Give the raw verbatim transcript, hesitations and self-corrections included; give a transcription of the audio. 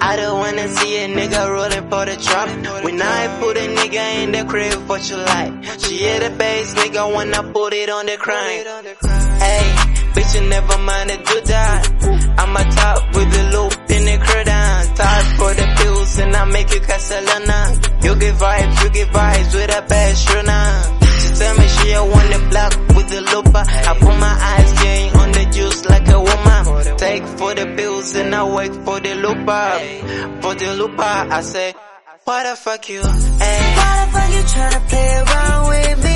I don't wanna see a nigga rolling for the trap. When I put a nigga in the crib, what you like? She hit the bass, nigga, wanna put it on the crime. Hey, bitch, you never mind to do that. I'm a top with the loop in the credence. Time for the pills and I make you Castellana. You get vibes, you get vibes with a bad Shruna. She tell me she a want the block with the looper. I put my eyes game on the juice like a woman. Take for the pills and I wait for the looper. For the looper, I say, what the fuck you, ayy? Why the fuck you tryna play around with me?